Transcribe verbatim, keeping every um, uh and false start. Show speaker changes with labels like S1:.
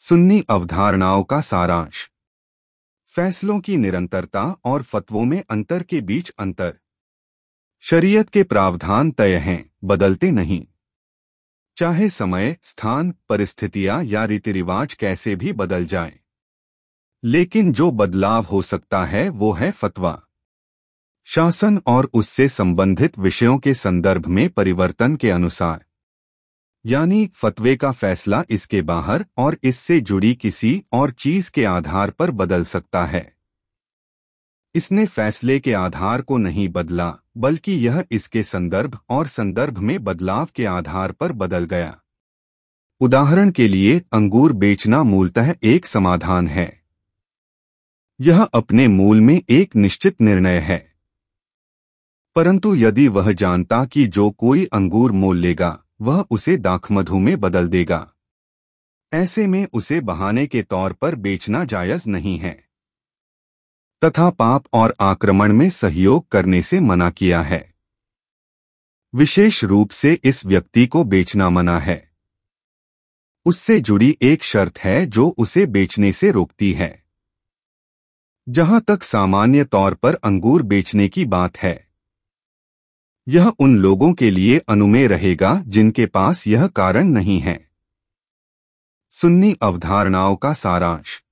S1: सुन्नी अवधारणाओं का सारांश। फैसलों की निरंतरता और फतवों में अंतर के बीच अंतर। शरीयत के प्रावधान तय हैं, बदलते नहीं। चाहे समय, स्थान, परिस्थितियां या रीति रिवाज कैसे भी बदल जाएं, लेकिन जो बदलाव हो सकता है वो है फतवा। शासन और उससे संबंधित विषयों के संदर्भ में परिवर्तन के अनुसार, यानी फतवे का फैसला इसके बाहर और इससे जुड़ी किसी और चीज के आधार पर बदल सकता है। इसने फैसले के आधार को नहीं बदला, बल्कि यह इसके संदर्भ और संदर्भ में बदलाव के आधार पर बदल गया। उदाहरण के लिए, अंगूर बेचना मूलतः एक समाधान है। यह अपने मूल में एक निश्चित निर्णय है, परंतु यदि वह जानता कि जो कोई अंगूर मोल लेगा वह उसे दाखमधु में बदल देगा, ऐसे में उसे बहाने के तौर पर बेचना जायज नहीं है तथा पाप और आक्रमण में सहयोग करने से मना किया है। विशेष रूप से इस व्यक्ति को बेचना मना है। उससे जुड़ी एक शर्त है जो उसे बेचने से रोकती है। जहां तक सामान्य तौर पर अंगूर बेचने की बात है, यह उन लोगों के लिए अनुमेय रहेगा जिनके पास यह कारण नहीं है। सुन्नी अवधारणाओं का सारांश।